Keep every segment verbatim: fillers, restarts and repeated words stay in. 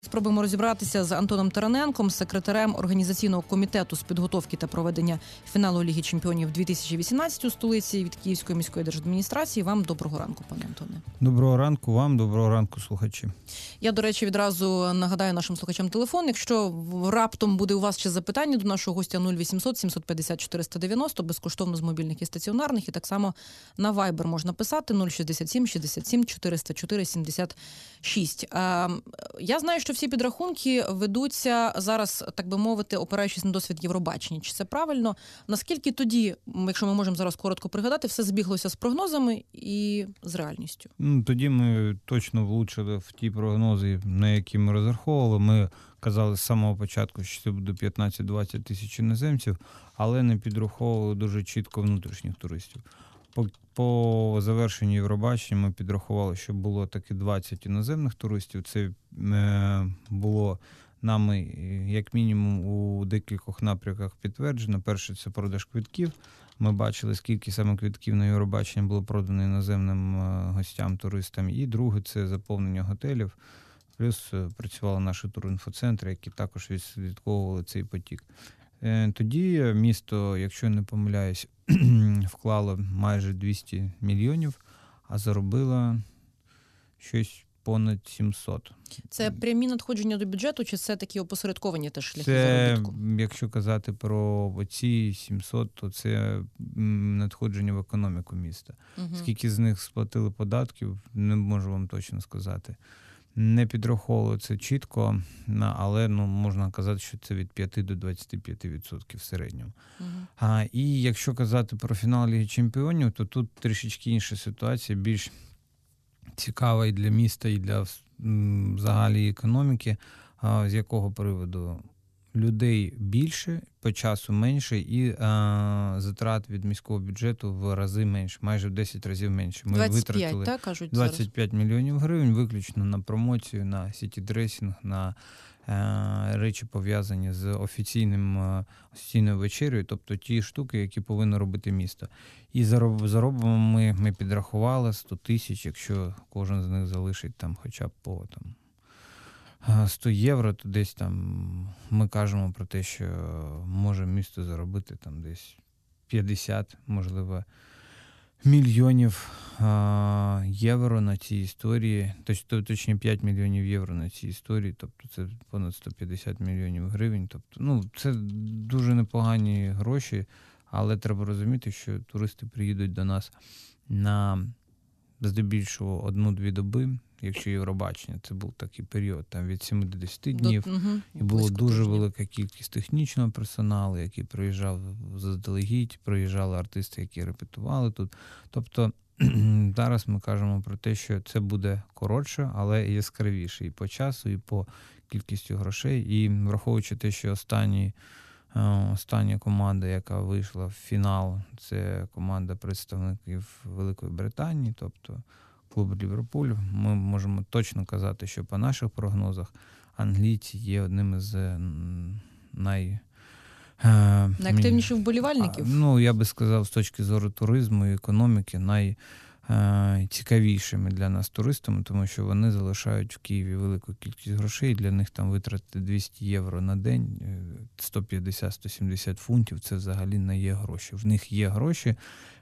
Спробуємо розібратися з Антоном Тараненком, секретарем організаційного комітету з підготовки та проведення фіналу Ліги чемпіонів дві тисячі вісімнадцять у столиці від Київської міської держадміністрації. Вам доброго ранку, пане Антоне. Доброго ранку вам, доброго ранку, слухачі. Я, до речі, відразу нагадаю нашим слухачам телефон. Якщо раптом буде у вас ще запитання до нашого гостя, нуль вісімсот сімсот п'ятдесят чотириста дев'яносто, безкоштовно з мобільних і стаціонарних, і так само на Viber можна писати нуль шістдесят сім шістдесят сім чотириста чотири сімдесят шість. Я знаю, що всі підрахунки ведуться зараз, так би мовити, опираючись на досвід Євробачення. Чи це правильно? Наскільки тоді, якщо ми можемо зараз коротко пригадати, все збіглося з прогнозами і з реальністю? Ну, тоді ми точно влучили в ті прогнози, на які ми розраховували. Ми казали з самого початку, що це буде п'ятнадцять-двадцять тисяч іноземців, але не підраховували дуже чітко внутрішніх туристів. По, по завершенню Євробачення ми підрахували, що було таки двадцять іноземних туристів. Це е, було нами, як мінімум, у декількох напрямках підтверджено. Перше – це продаж квитків. Ми бачили, скільки саме квитків на Євробачення було продано іноземним гостям, туристам. І друге – це заповнення готелів. Плюс працювали наші турінфоцентри, які також відслідковували цей потік. Тоді місто, якщо не помиляюсь, вклало майже двісті мільйонів, а заробило щось понад сімсот. Це прямі надходження до бюджету, чи це такі опосередковані теж шляхи це, заробітку? Якщо казати про ці сімсот, то це надходження в економіку міста. Угу. Скільки з них сплатили податків, не можу вам точно сказати. Не підраховували це чітко, але ну, можна казати, що це від п'яти до двадцяти п'яти відсотків в середньому. Uh-huh. А, і якщо казати про фінал Ліги чемпіонів, то тут трішечки інша ситуація, більш цікава і для міста, і для м, взагалі економіки. А, з якого приводу? Людей більше, по часу менше, і а, затрат від міського бюджету в рази менше, майже в десять разів менше. Ми двадцять п'ять, витратили так, кажуть, двадцять п'ять мільйонів гривень виключно на промоцію, на сіті-дресінг, на е, речі, пов'язані з офіційним, е, офіційною вечерею, тобто ті штуки, які повинно робити місто. І зароб, заробимо ми, ми підрахували сто тисяч, якщо кожен з них залишить там хоча б по там, сто євро, то десь там ми кажемо про те, що може місто заробити там десь п'ятдесят, можливо, мільйонів а, євро на цій історії, точ, точні п'ять мільйонів євро на цій історії, тобто це понад сто п'ятдесят мільйонів гривень. Тобто, ну, це дуже непогані гроші, але треба розуміти, що туристи приїдуть до нас на здебільшого одну-дві доби. Якщо Євробачення, це був такий період там від сімі до десяти днів, до, угу, і було дуже тижнів. Велика кількість технічного персоналу, який приїжджав заздалегідь, приїжджали артисти, які репетували тут. Тобто зараз ми кажемо про те, що це буде коротше, але яскравіше і по часу, і по кількістю грошей. І враховуючи те, що останні, остання команда, яка вийшла в фінал, це команда представників Великої Британії, тобто клуб Ліверпуль, ми можемо точно казати, що по наших прогнозах англійці є одним із най... найактивніших вболівальників. Ну, я би сказав, з точки зору туризму і економіки, найцікавішими для нас туристами, тому що вони залишають в Києві велику кількість грошей, для них там витратити двісті євро на день, сто п'ятдесят - сто сімдесят фунтів, це взагалі не є гроші. В них є гроші,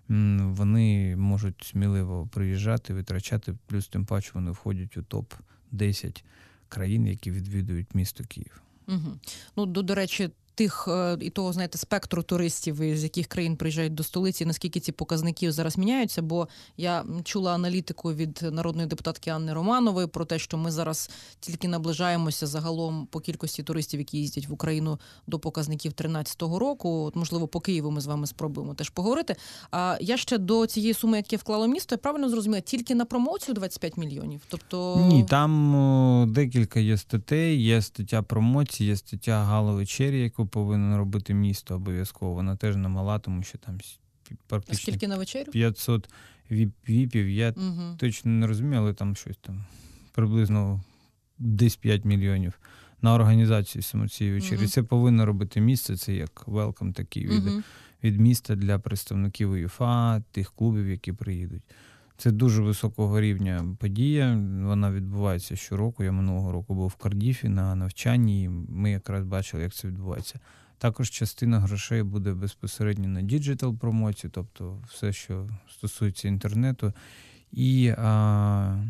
вони можуть сміливо приїжджати, витрачати, плюс тим паче вони входять у топ десять країн, які відвідують місто Київ. Угу. Ну, до, до речі, тих і того, знаєте, спектру туристів, з яких країн приїжджають до столиці, наскільки ці показники зараз міняються, бо я чула аналітику від народної депутатки Анни Романової про те, що ми зараз тільки наближаємося загалом по кількості туристів, які їздять в Україну, до показників тринадцятого року. От, можливо, по Києву ми з вами спробуємо теж поговорити. А я ще до цієї суми, яке вклало місто, я правильно зрозуміла, тільки на промоцію двадцять п'ять мільйонів? Тобто... Ні, там о, декілька є статей, є стаття промоції, є стаття гала-вечері, яку повинен робити місто обов'язково. Вона теж не мала, тому що там практично скільки на вечерю? п'ятсот віпів. Я угу. точно не розумію, але там щось там приблизно десь п'ять мільйонів на організацію саме цієї вечері. Угу. Це повинно робити місце, це як велкам такий від, угу. від міста для представників УЄФА, тих клубів, які приїдуть. Це дуже високого рівня подія. Вона відбувається щороку. Я минулого року був в Кардіфі на навчанні, і ми якраз бачили, як це відбувається. Також частина грошей буде безпосередньо на діджитал-промоцію, тобто все, що стосується інтернету. І, а,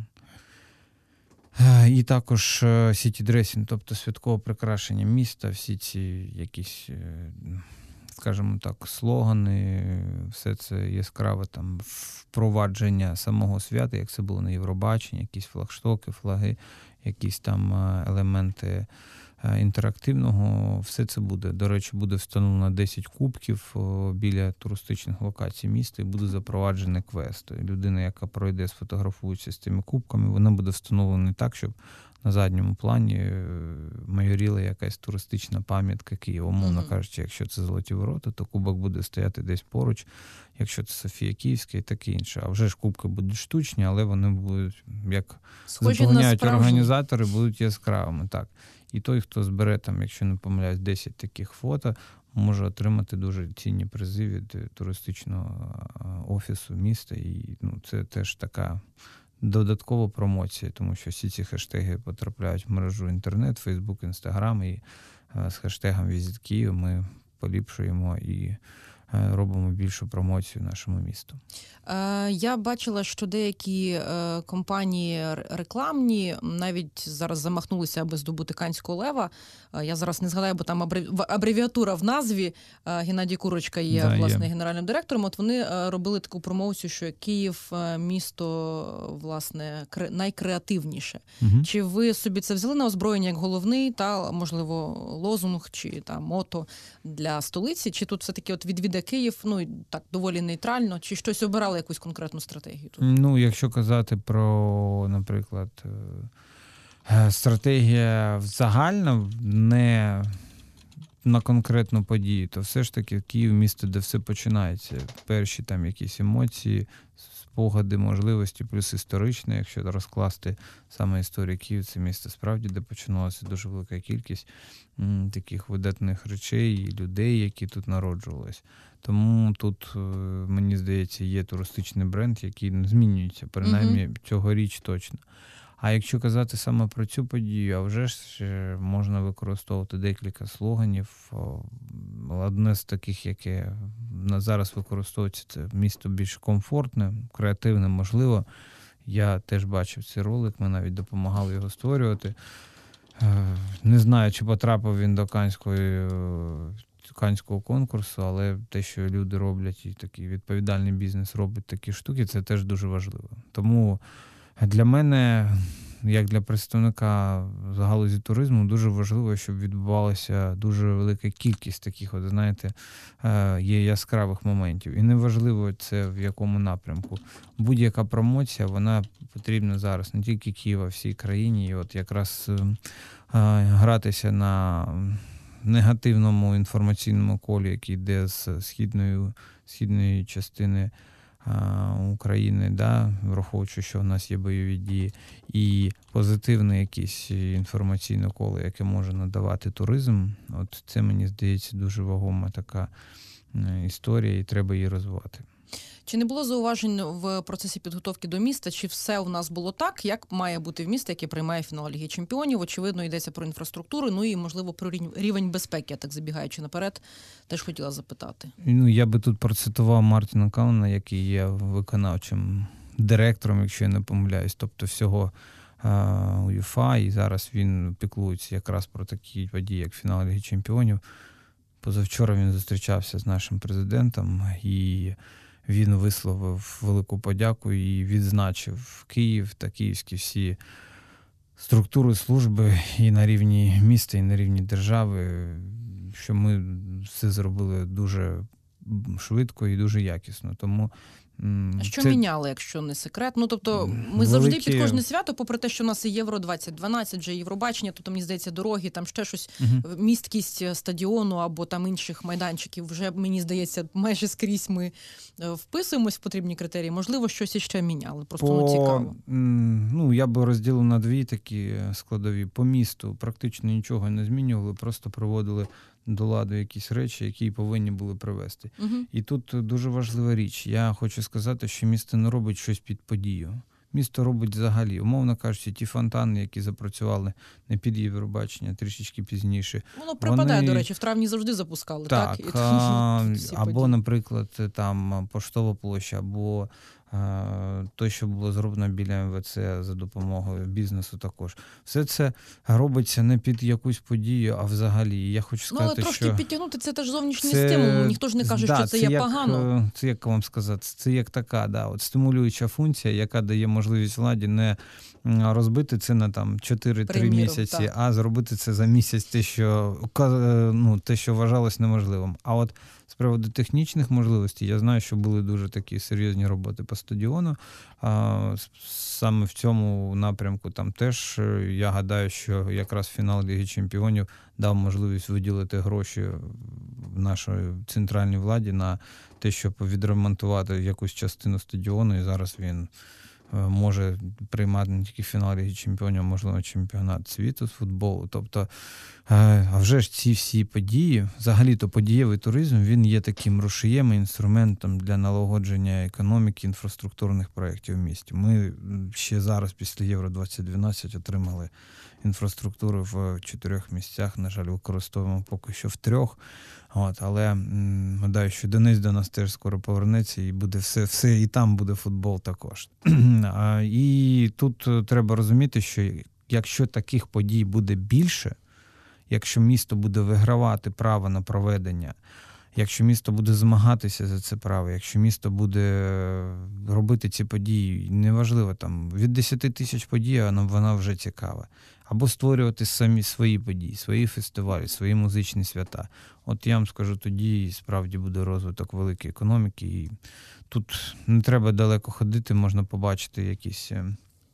і також сіті-дресінг, тобто святкове прикрашення міста, всі ці якісь, скажімо так, слогани, все це яскраве там впровадження самого свята, як це було на Євробаченні, якісь флагштоки, флаги, якісь там елементи інтерактивного, все це буде. До речі, буде встановлено десять кубків біля туристичних локацій міста і буде запроваджений квест. Людина, яка пройде, сфотографується з цими кубками, вона буде встановлена так, щоб на задньому плані майоріла якась туристична пам'ятка Києва. Умовно uh-huh. кажучи, якщо це Золоті Ворота, то кубок буде стояти десь поруч, якщо це Софія Київська і таке інше. А вже ж кубки будуть штучні, але вони будуть, як схожі запевняють організатори, будуть яскравими. Так. І той, хто збере, там, якщо не помиляюсь, десять таких фото, може отримати дуже цінні призи від туристичного офісу міста. І ну, це теж така додаткова промоція, тому що всі ці хештеги потрапляють в мережу інтернет, Фейсбук, Інстаграм, і з хештегом «Візит Київ» ми поліпшуємо і робимо більшу промоцію нашому місту. Я бачила, що деякі компанії рекламні навіть зараз замахнулися, аби здобути Канського лева. Я зараз не згадаю, бо там абревіатура в назві. Геннадій Курочка є, да, власне, є. генеральним директором. От вони робили таку промоцію, що Київ – місто, власне, найкреативніше. Угу. Чи ви собі це взяли на озброєння як головний та, можливо, лозунг чи та мото для столиці? Чи тут все-таки от відвіде Київ, ну, так, доволі нейтрально, чи щось обирали якусь конкретну стратегію тут? Ну, якщо казати про, наприклад, стратегія загальна, не на конкретну подію, то все ж таки Київ – місто, де все починається. Перші там якісь емоції, спогади, можливості, плюс історичне, якщо розкласти саме історію Києва, це місто справді, де починалася дуже велика кількість м, таких видатних речей і людей, які тут народжувалися. Тому тут, мені здається, є туристичний бренд, який не змінюється, принаймні mm-hmm. цьогоріч точно. А якщо казати саме про цю подію, а вже ж можна використовувати декілька слоганів. Одне з таких, яке на зараз використовується, це місто більш комфортне, креативне, можливо. Я теж бачив цей ролик, ми навіть допомагали його створювати. Не знаю, чи потрапив він до Канської Канського конкурсу, але те, що люди роблять, і такий відповідальний бізнес робить такі штуки, це теж дуже важливо. Тому для мене, як для представника з галузі туризму, дуже важливо, щоб відбувалася дуже велика кількість таких, от, знаєте, є яскравих моментів. І неважливо це в якому напрямку. Будь-яка промоція, вона потрібна зараз не тільки Києва, а всій країні. І от якраз гратися на негативному інформаційному колі, який йде з східної, східної частини України, да, враховуючи, що в нас є бойові дії, і позитивне якесь інформаційне коло, яке може надавати туризм, от це, мені здається, дуже вагома така історія, і треба її розвивати. Чи не було зауважень в процесі підготовки до міста? Чи все у нас було так, як має бути в місті, яке приймає фінал Ліги Чемпіонів? Очевидно, йдеться про інфраструктуру, ну і, можливо, про рівень безпеки. Я так, забігаючи наперед, теж хотіла запитати. Ну, я би тут процитував Мартіна Кауна, який є виконавчим директором, якщо я не помиляюсь, тобто всього УЄФА, і зараз він піклується якраз про такі події, як фінал Ліги Чемпіонів. Позавчора він зустрічався з нашим президентом, і він висловив велику подяку і відзначив Київ та київські всі структури, служби і на рівні міста, і на рівні держави, що ми все зробили дуже швидко і дуже якісно. Тому А що це... міняли, якщо не секрет? Ну, тобто, ми Великі... завжди під кожне свято, попри те, що у нас і Євро двадцять дванадцять, вже Євробачення, то там, мені здається, дороги, там ще щось, угу. місткість стадіону або там інших майданчиків, вже, мені здається, майже скрізь ми вписуємось в потрібні критерії. Можливо, щось іще міняли, просто По... ну, цікаво. Ну, я би розділив на дві такі складові. По місту практично нічого не змінювали, просто проводили до ладу якісь речі, які повинні були привести. Угу. І тут дуже важлива річ. Я хочу сказати, що місто не робить щось під подію. Місто робить взагалі, умовно кажучи, ті фонтани, які запрацювали не під Євробачення, трішечки пізніше. Воно припадає, вони... до речі, в травні завжди запускали, так? Так, І а, тут всі або, події. наприклад, там Поштова площа, або а, те, що було зроблено біля ем ве це за допомогою бізнесу також. Все це робиться не під якусь подію, а взагалі. І я хочу Ну, але сказати, трошки що підтягнути це теж зовнішній це, стимул. Ніхто ж не каже, да, що це, є як, погано. Це, як вам сказати, це як така, да, от стимулююча функція, яка дає можливість владі не розбити це на там чотири-три місяці, так. а зробити це за місяць, те, що, ну, те, що вважалось неможливим. А от з приводу технічних можливостей, я знаю, що були дуже такі серйозні роботи по стадіону. А, саме в цьому напрямку там теж, я гадаю, що якраз фінал Ліги Чемпіонів дав можливість виділити гроші в нашій центральній владі на те, щоб відремонтувати якусь частину стадіону, і зараз він може приймати не тільки фінал Ліги Чемпіонів, а можливо чемпіонат світу з футболу. Тобто, а вже ж ці всі події, взагалі-то подієвий туризм, він є таким рушієм і інструментом для налагодження економіки, інфраструктурних проєктів в місті. Ми ще зараз, після Євро двадцять дванадцять, отримали інфраструктуру в чотирьох місцях, на жаль, використовуємо поки що в трьох. От, але м, гадаю, що Денис до нас теж скоро повернеться і буде все, все і там буде футбол також. а, і тут треба розуміти, що якщо таких подій буде більше, якщо місто буде вигравати право на проведення, якщо місто буде змагатися за це право, якщо місто буде робити ці події, неважливо, там від десяти тисяч подій, вона вже цікава. Або створювати самі свої події, свої фестивалі, свої музичні свята. От я вам скажу, тоді справді буде розвиток великої економіки. І тут не треба далеко ходити, можна побачити якісь е,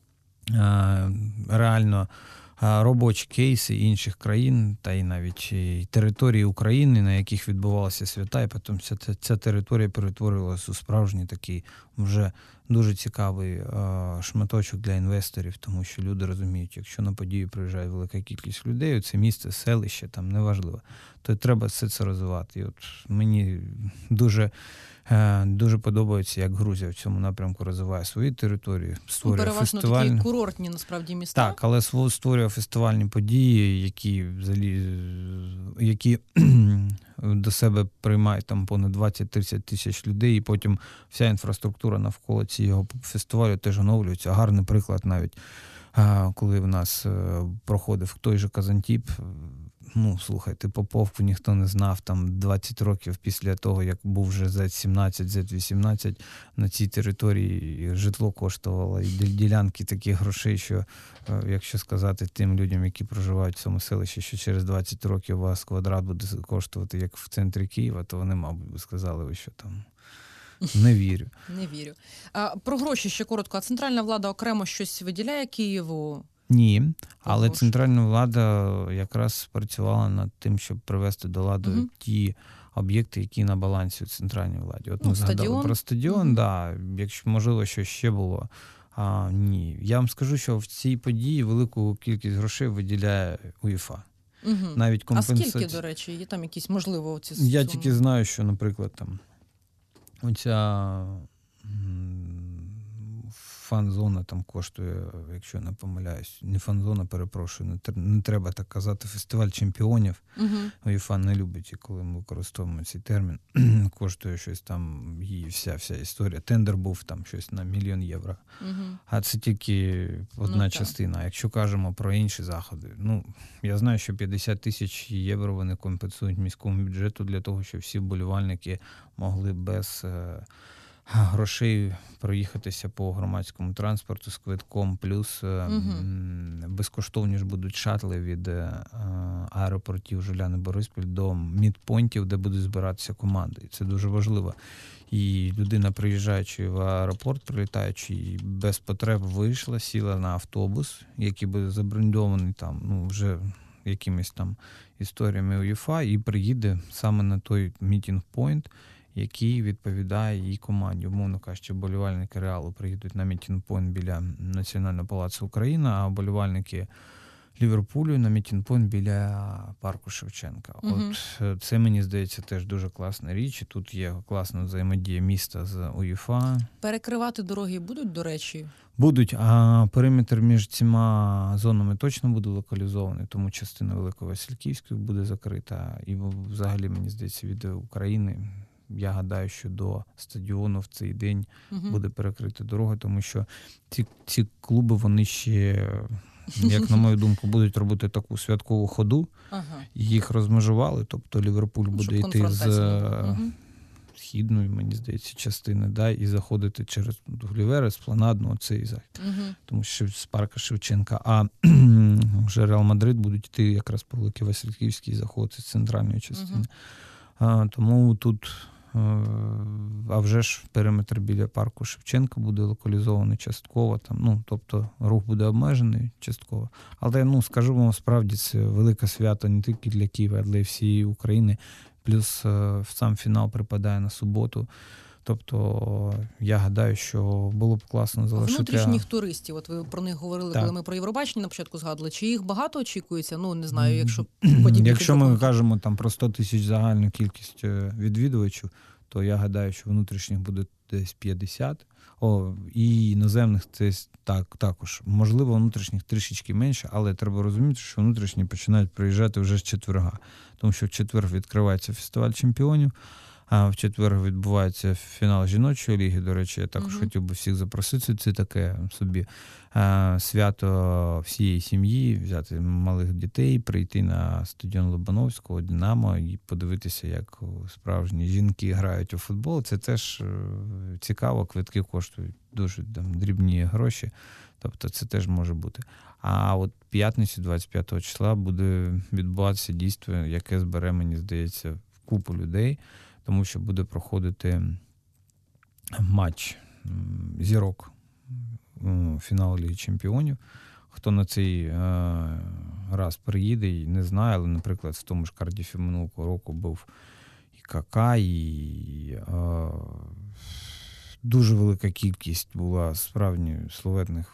реально робочі кейси інших країн, та й навіть і території України, на яких відбувалися свята, і потім ця, ця територія перетворилася у справжній такий вже дуже цікавий е, шматочок для інвесторів, тому що люди розуміють, якщо на подію приїжджає велика кількість людей, це місце, селище, там неважливо, то треба все це розвивати. І от мені дуже Дуже подобається, як Грузія в цьому напрямку розвиває свої території, створює переважно фестивальні... такі курортні, насправді, міста. Так, але створює фестивальні події, які взагалі, які до себе приймають там понад двадцять-тридцять тисяч людей, і потім вся інфраструктура навколо цього фестивалю теж оновлюється. Гарний приклад навіть, коли в нас проходив той же Казантіп. Ну, слухайте, Поповку ніхто не знав, там двадцять років після того, як був вже зет сімнадцять, зет вісімнадцять, на цій території житло коштувало, і ділянки таких грошей, що, якщо сказати тим людям, які проживають в цьому селищі, що через двадцять років у вас квадрат буде коштувати, як в центрі Києва, то вони, мабуть, би сказали, ви що там... Не вірю. Не вірю. А, про гроші ще коротко. А центральна влада окремо щось виділяє Києву? Ні, але центральна влада якраз працювала над тим, щоб привести до ладу угу. ті об'єкти, які на балансі у центральній владі. От ну, ми згадали стадіон. про стадіон, угу. да, якщо можливо, що ще було. А, ні. Я вам скажу, що в цій події велику кількість грошей виділяє УЄФА. Угу. Навіть компенсація... А скільки, до речі, є там якісь, можливо, ці Я суми? тільки знаю, що, наприклад, там оця фан-зона там коштує, якщо не помиляюсь, не фан-зона, перепрошую, не, не треба так казати, фестиваль чемпіонів. Угу. УЄФА не любить, коли ми використовуємо цей термін. Коштує щось там, її вся, вся історія. Тендер був там щось на мільйон євро. Угу. А це тільки одна ну, частина. Якщо кажемо про інші заходи, ну, я знаю, що п'ятдесят тисяч євро вони компенсують міському бюджету для того, щоб всі вболівальники могли без грошей проїхатися по громадському транспорту з квитком, плюс угу. безкоштовні ж будуть шатли від аеропортів Жиляни Бориспіль до мідпойнтів, де будуть збиратися команди. І це дуже важливо. І людина, приїжджаючи в аеропорт, прилітаючи, без потреб вийшла, сіла на автобус, який буде забрендований там, ну, вже якимись там історіями УЄФА, і приїде саме на той мітінг-пойнт, який відповідає її команді. Умовно кажучи, вболівальники Реалу приїдуть на мітінг-пойнт біля Національного палацу Україна, а вболівальники Ліверпулю на мітінг-пойнт біля парку Шевченка. Угу. От це, мені здається, теж дуже класна річ. І тут є класна взаємодія міста з УЄФА. Перекривати дороги будуть, до речі? Будуть, а периметр між цими зонами точно буде локалізований, тому частина Великовасильківської буде закрита. І взагалі, мені здається, від України, я гадаю, що до стадіону в цей день угу. буде перекрита дорога, тому що ці, ці клуби, вони ще, як на мою думку, будуть робити таку святкову ходу. Ага. Їх розмежували, тобто Ліверпуль буде йти з угу. східної, мені здається, частини, да, і заходити через Гулівер, Еспланадну, оцей захід. Угу. Тому що з парка Шевченка. А вже Реал Мадрид будуть йти якраз по Великій Васильківській і заходити з центральної частини. Угу. А, тому тут, а вже ж периметр біля парку Шевченка буде локалізований частково, там, ну, тобто рух буде обмежений частково. Але, ну, скажу вам, справді, це велике свято не тільки для Києва, а для всієї України. Плюс сам фінал припадає на суботу. Тобто, я гадаю, що було б класно залишити... Внутрішніх туристів, от ви про них говорили, так. коли ми про Євробачення на початку згадували. Чи їх багато очікується? Ну, не знаю, якщо подібні... Якщо ми кажемо там про сто тисяч загальну кількість відвідувачів, то я гадаю, що внутрішніх буде десь п'ятдесят. О, і іноземних це так, також. Можливо, внутрішніх трішечки менше, але треба розуміти, що внутрішні починають приїжджати вже з четверга. Тому що в четвер відкривається фестиваль чемпіонів, а в четвер відбувається фінал жіночої ліги. До речі, я також uh-huh. хотів би всіх запросити. Це таке собі а, свято всієї сім'ї, взяти малих дітей, прийти на стадіон Лобановського, Динамо і подивитися, як справжні жінки грають у футбол. Це теж цікаво, квитки коштують дуже там, дрібні гроші. Тобто це теж може бути. А от п'ятницю, двадцять п'ятого числа, буде відбуватися дійство, яке збере, мені здається, купу людей, тому що буде проходити матч зірок фіналу Ліги Чемпіонів. Хто на цей е, раз приїде, і не знаю, але, наприклад, в тому ж Кардіфі минулого року був і Кака, і е, дуже велика кількість була справді славетних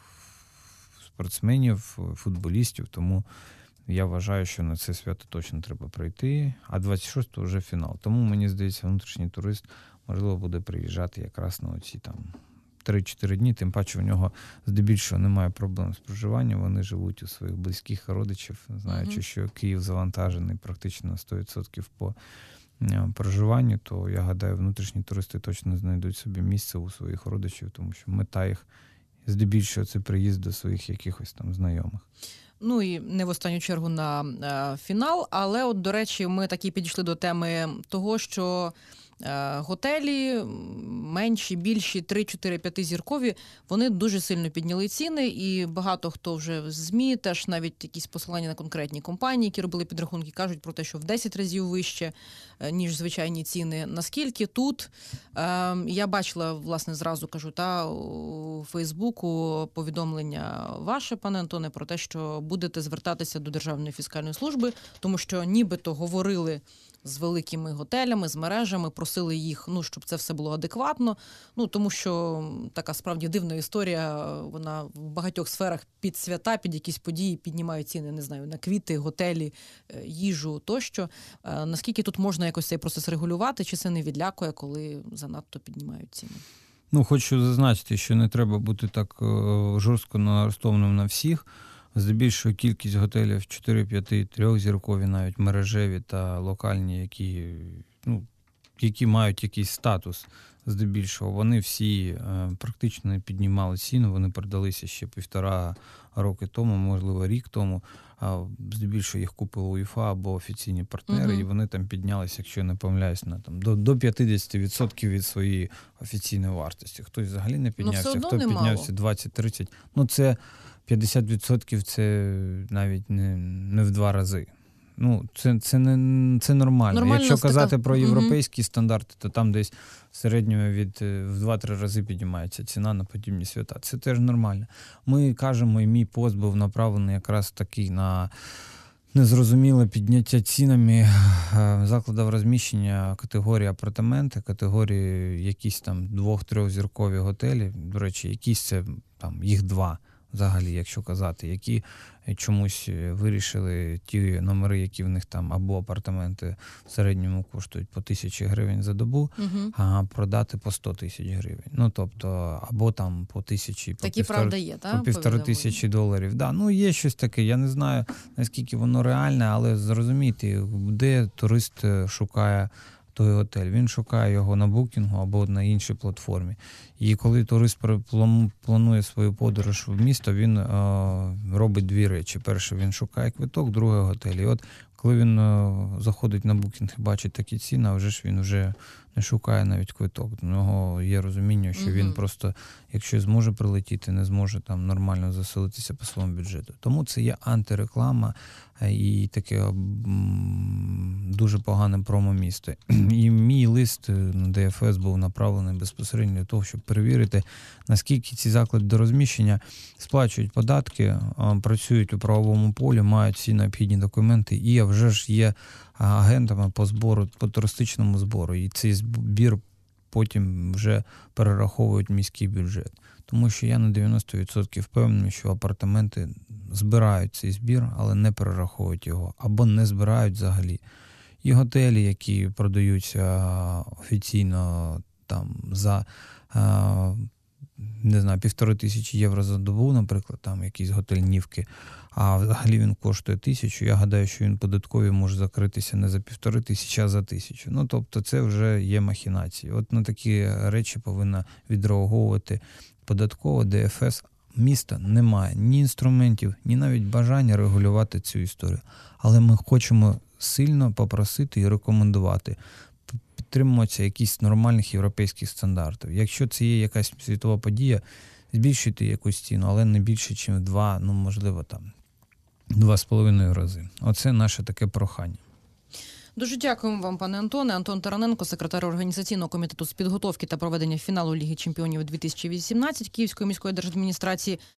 спортсменів, футболістів, тому я вважаю, що на це свято точно треба прийти, а двадцять шостого вже фінал. Тому, мені здається, внутрішній турист, можливо, буде приїжджати якраз на оці там три-чотири дні, тим паче у нього здебільшого немає проблем з проживанням, вони живуть у своїх близьких родичів, знаючи, mm-hmm. що Київ завантажений практично на сто відсотків по проживанню, то, я гадаю, внутрішні туристи точно знайдуть собі місце у своїх родичів, тому що мета їх здебільшого це приїзд до своїх якихось там знайомих. Ну і не в останню чергу на е, фінал, але от, до речі, ми таки підійшли до теми того, що е, готелі менші, більші, три, чотири, п'ятизіркові, вони дуже сильно підняли ціни, і багато хто вже в ЗМІ, теж навіть якісь посилання на конкретні компанії, які робили підрахунки, кажуть про те, що в десять разів вище, е, ніж звичайні ціни. Наскільки тут, е, я бачила, власне, зразу кажу, та, у Фейсбуку повідомлення ваше, пане Антоне, про те, що будете звертатися до Державної фіскальної служби, тому що нібито говорили з великими готелями, з мережами, просили їх, ну, щоб це все було адекватно, ну, тому що така справді дивна історія, вона в багатьох сферах під свята, під якісь події піднімають ціни, не знаю, на квіти, готелі, їжу тощо. Наскільки тут можна якось цей процес регулювати, чи це не відлякує, коли занадто піднімають ціни? Ну, хочу зазначити, що не треба бути так жорстко налаштованим на всіх. Здебільшого кількість готелів чотири, п'ять, трьохзіркові, навіть мережеві та локальні, які, ну, які мають якийсь статус, здебільшого, вони всі е, практично не піднімали ціну, вони продалися ще півтора роки тому, можливо, рік тому, а здебільшого їх купили УЄФА або офіційні партнери, угу. і вони там піднялися, якщо я не помиляюсь, на там до, до п'ятдесят відсотків від своєї офіційної вартості. Хтось взагалі не піднявся, хто піднявся двадцять-тридцять. Ну, це п'ятдесят відсотків це навіть не, не в два рази. Ну, це, це, не, це нормально. Нормально. Якщо казати така... про європейські угу. стандарти, то там десь в середньому від в два-три рази піднімається ціна на подібні свята. Це теж нормально. Ми кажемо, і мій пост був направлений якраз такий на незрозуміле підняття цінами закладів розміщення категорії апартаменти, категорії якісь там двох-трьохзіркові готелі. До речі, якісь це там їх два. взагалі, якщо казати, які чомусь вирішили ті номери, які в них там, або апартаменти в середньому коштують по тисячі гривень за добу, Угу. а продати по сто тисяч гривень. Ну, тобто, або там по тисячі, по Такі, півтори, правда, є, так? по півтори тисячі доларів. Да, ну, є щось таке, я не знаю, наскільки воно реальне, але зрозумійте, де турист шукає той готель. Він шукає його на букінгу або на іншій платформі. І коли турист планує свою подорож в місто, він е, робить дві речі. Перше, він шукає квиток, друге – готель. І от коли він е, заходить на букінг і бачить такі ціни, а вже ж він вже не шукає навіть квиток. У нього є розуміння, що він Мгм. просто, якщо зможе прилетіти, не зможе там нормально заселитися по своєму бюджету. Тому це є антиреклама е, і таке м, дуже погане промо-місто. І мій лист на Д Ф С був направлений безпосередньо для того, щоб перевірити, наскільки ці заклади до розміщення сплачують податки, а, працюють у правовому полі, мають всі необхідні документи і, а вже ж є агентами по збору, по туристичному збору. І цей збір потім вже перераховують в міський бюджет. Тому що я на дев'яносто відсотків впевнений, що апартаменти збирають цей збір, але не перераховують його, або не збирають взагалі. І готелі, які продаються офіційно там за а, не знаю, півтори тисячі євро за добу, наприклад, там якийсь готель Нівки, а взагалі він коштує тисячу. Я гадаю, що він податкові може закритися не за півтори тисячі, а за тисячу. Ну, тобто це вже є махінації. От на такі речі повинна відреагувати податкова, Д Ф С. Міста немає ні інструментів, ні навіть бажання регулювати цю історію. Але ми хочемо сильно попросити і рекомендувати підтримуватися якихось нормальних європейських стандартів. Якщо це є якась світова подія, збільшуйте якусь ціну, але не більше, ніж в два, ну, можливо, там, два з половиною рази. Оце наше таке прохання. Дуже дякуємо вам, пане Антоне. Антон Тараненко, секретар організаційного комітету з підготовки та проведення фіналу Ліги чемпіонів дві тисячі вісімнадцять Київської міської держадміністрації.